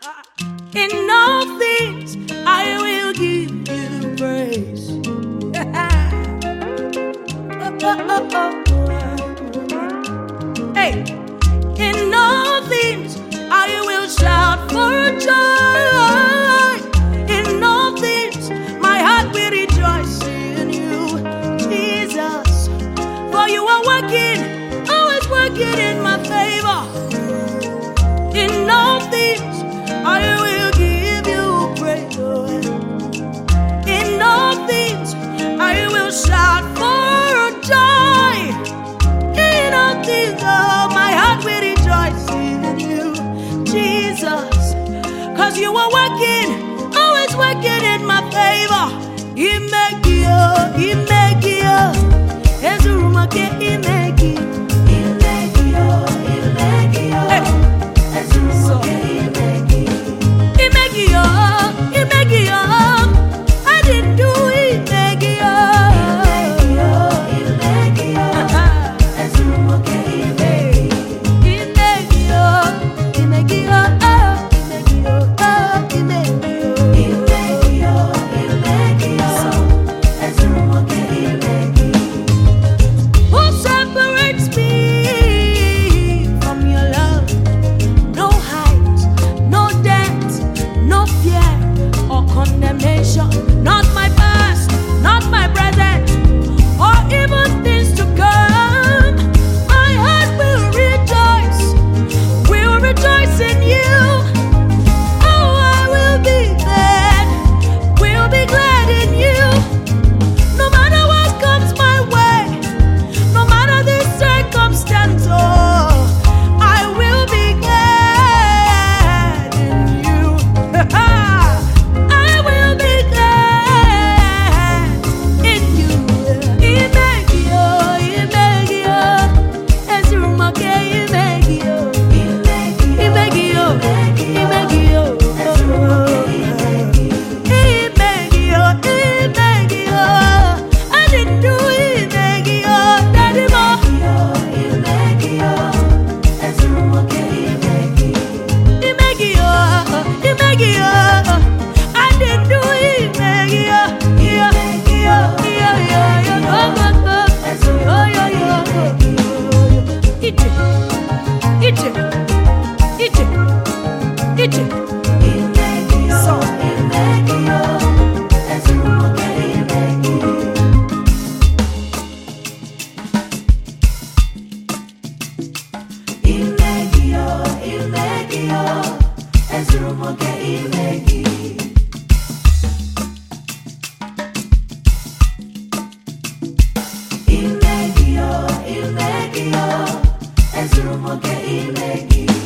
In all things, I will give you praise. Hey, in all things, I will shout for joy. In all things, my heart will rejoice in you, Jesus. For you are working, always working in my favor. In all things, I will give you praise. In all things, I will shout for joy. In all things, oh, my heart will rejoice in you, Jesus. Cause you are working, always working in my favor. I didn't do it, who separates me from your love? No height, no depth, no fear or condemnation. Not my past, not my present, or even things to come. My heart will rejoice in you. Oh, I will be glad, will be glad in you. No matter what comes my way, no matter the circumstance, oh, I will be glad in you. I will be glad in you. I didn't do it, Daddy Mo. I didn't do Illegio, illegio, es rumbo que illegio.